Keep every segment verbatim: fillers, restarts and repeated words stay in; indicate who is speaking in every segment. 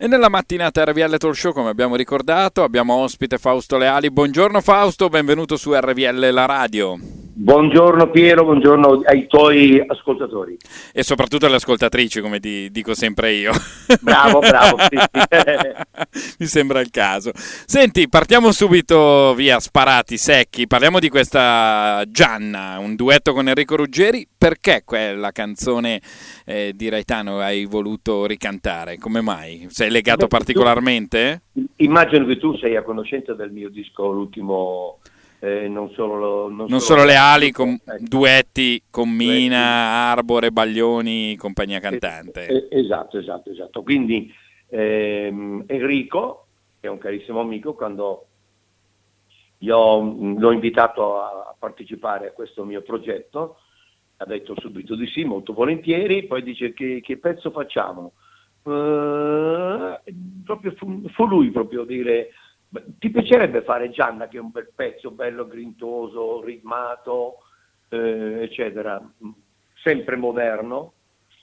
Speaker 1: E nella mattinata R V L Talk Show, come abbiamo ricordato, abbiamo ospite Fausto Leali. Buongiorno Fausto, benvenuto su R V L La Radio.
Speaker 2: Buongiorno Piero, buongiorno ai tuoi ascoltatori.
Speaker 1: E soprattutto alle ascoltatrici, come ti dico sempre io.
Speaker 2: Bravo, bravo. Sì, sì.
Speaker 1: Mi sembra il caso. Senti, partiamo subito via, sparati, secchi. Parliamo di questa Gianna, un duetto con Enrico Ruggeri. Perché quella canzone eh, di Raitano hai voluto ricantare? Come mai? Sei legato Beh, particolarmente?
Speaker 2: Tu, immagino che tu sei a conoscenza del mio disco, l'ultimo... Eh, non solo, non
Speaker 1: non
Speaker 2: solo
Speaker 1: solo le ali, con,
Speaker 2: ecco.
Speaker 1: duetti con Mina,
Speaker 2: duetti.
Speaker 1: Arbore, Baglioni, compagnia cantante.
Speaker 2: Eh, eh, esatto, esatto, esatto. Quindi ehm, Enrico, che è un carissimo amico, quando io mh, l'ho invitato a, a partecipare a questo mio progetto, ha detto subito di sì, molto volentieri, poi dice che, che pezzo facciamo? Uh, proprio fu, fu lui proprio dire... Ti piacerebbe fare Gianna, che è un bel pezzo, bello, grintoso, ritmato, eh, eccetera, sempre moderno?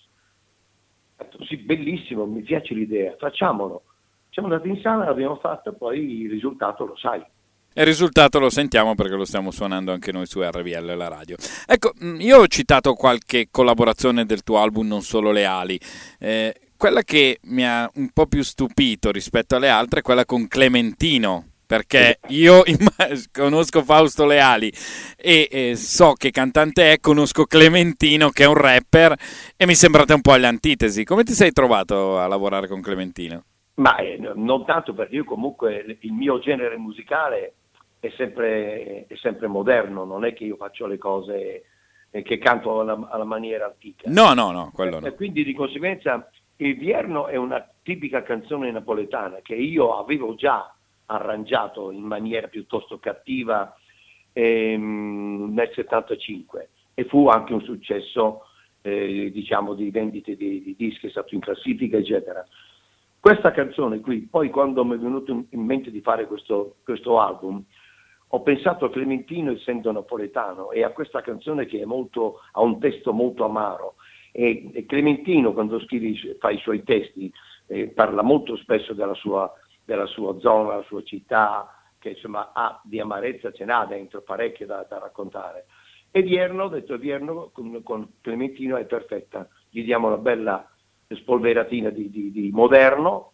Speaker 2: Sì, bellissimo, mi piace l'idea, facciamolo. Siamo andati in sala, l'abbiamo fatto, poi il risultato lo sai.
Speaker 1: E il risultato lo sentiamo perché lo stiamo suonando anche noi su R V L La Radio. Ecco, io ho citato qualche collaborazione del tuo album Non Solo Le Ali. Eh, quella che mi ha un po' più stupito rispetto alle altre è quella con Clementino, perché io imm- conosco Fausto Leali e eh, so che cantante è, conosco Clementino che è un rapper e mi sembrate un po' alle antitesi. Come ti sei trovato a lavorare con Clementino?
Speaker 2: Ma eh, non tanto, perché io comunque il mio genere musicale è sempre, è sempre moderno, non è che io faccio le cose eh, che canto alla, alla maniera antica.
Speaker 1: No, no, no, quello no.
Speaker 2: E quindi di conseguenza il Vierno è una tipica canzone napoletana che io avevo già arrangiato in maniera piuttosto cattiva ehm, nel settantacinque e fu anche un successo eh, diciamo di vendite di, di dischi, è stato in classifica eccetera. Questa canzone qui, poi quando mi è venuto in mente di fare questo, questo album, ho pensato a Clementino essendo napoletano e a questa canzone che è molto, ha un testo molto amaro. E, e Clementino, quando scrive, fa i suoi testi, eh, parla molto spesso della sua, della sua zona, della sua città, che insomma ha di amarezza, ce n'ha dentro parecchie da, da raccontare. E Vierno, ho detto Vierno con, con Clementino è perfetta, gli diamo una bella spolveratina di, di, di moderno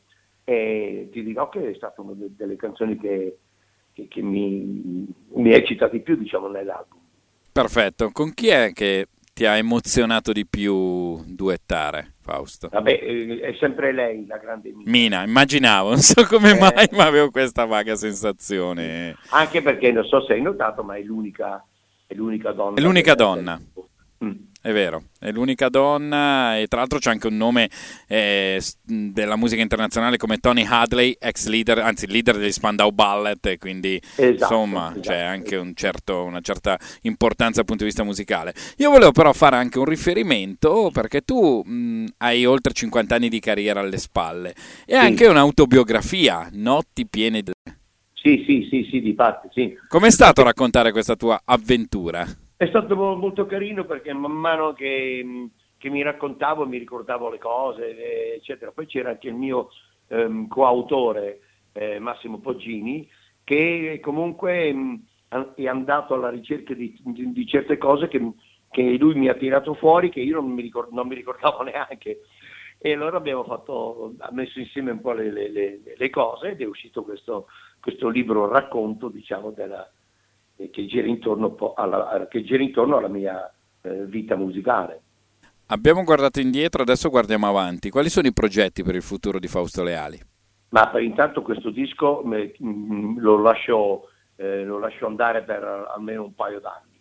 Speaker 2: e ti dirò che è stata una delle canzoni che, che, che mi, mi eccita di più, diciamo, nell'album.
Speaker 1: Perfetto. Con chi è che ti ha emozionato di più duettare, Fausto?
Speaker 2: Vabbè, è sempre lei la grande Mina.
Speaker 1: Mina, immaginavo, non so come
Speaker 2: eh,
Speaker 1: mai, ma avevo questa vaga sensazione.
Speaker 2: Anche perché, non so se hai notato, ma è l'unica, è l'unica donna.
Speaker 1: È l'unica
Speaker 2: del,
Speaker 1: donna.
Speaker 2: Del... Mm.
Speaker 1: È vero, è l'unica donna e tra l'altro c'è anche un nome eh, della musica internazionale come Tony Hadley, ex leader, anzi leader degli Spandau Ballet, e quindi
Speaker 2: esatto,
Speaker 1: insomma
Speaker 2: esatto.
Speaker 1: c'è anche un certo, una certa importanza dal punto di vista musicale. Io volevo però fare anche un riferimento perché tu mh, hai oltre cinquanta anni di carriera alle spalle e sì. Anche un'autobiografia, Notti piene di...
Speaker 2: Sì, sì, sì, sì, di parte, sì.
Speaker 1: Com'è stato raccontare questa tua avventura?
Speaker 2: È stato molto carino perché man mano che, che mi raccontavo mi ricordavo le cose, eccetera. Poi c'era anche il mio ehm, coautore eh, Massimo Poggini, che comunque mh, è andato alla ricerca di, di, di certe cose che, che lui mi ha tirato fuori, che io non mi, ricord- non mi ricordavo neanche. E allora abbiamo fatto, ha messo insieme un po' le, le, le, le cose ed è uscito questo, questo libro racconto, diciamo, della che gira intorno alla, che gira intorno alla mia eh, vita musicale.
Speaker 1: Abbiamo guardato indietro, adesso guardiamo avanti. Quali sono i progetti per il futuro di Fausto Leali?
Speaker 2: Ma per intanto questo disco me, mh, lo, lascio, eh, lo lascio andare per almeno un paio d'anni.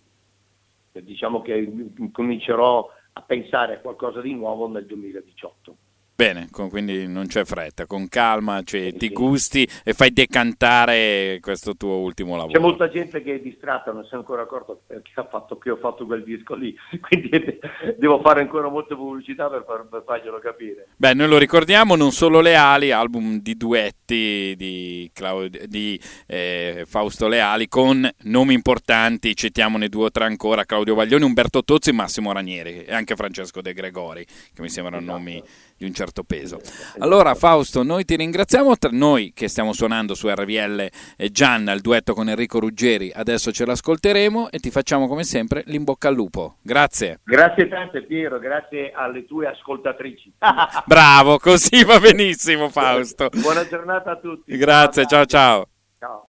Speaker 2: E diciamo che comincerò a pensare a qualcosa di nuovo nel duemiladiciotto.
Speaker 1: Bene, con, quindi non c'è fretta, con calma, cioè,
Speaker 2: sì,
Speaker 1: ti
Speaker 2: sì.
Speaker 1: gusti e fai decantare questo tuo ultimo lavoro.
Speaker 2: C'è molta gente che è distratta, non si è ancora accorto perché ha fatto, che ho fatto quel disco lì, quindi devo fare ancora molta pubblicità per, far, per farglielo capire.
Speaker 1: Beh, noi lo ricordiamo, Non Solo Leali, album di duetti di, Claud- di eh, Fausto Leali con nomi importanti, citiamone due o tre ancora, Claudio Baglioni, Umberto Tozzi, Massimo Ranieri e anche Francesco De Gregori, che mi sembrano
Speaker 2: esatto.
Speaker 1: nomi di un certo peso. Allora Fausto, noi ti ringraziamo, tra noi che stiamo suonando su R V L e Gianna, il duetto con Enrico Ruggeri, adesso ce l'ascolteremo e ti facciamo come sempre l'in bocca al lupo. Grazie.
Speaker 2: Grazie tante Piero, grazie alle tue ascoltatrici.
Speaker 1: Bravo, così va benissimo Fausto.
Speaker 2: Buona giornata a tutti.
Speaker 1: Grazie, ciao ciao.
Speaker 2: Ciao.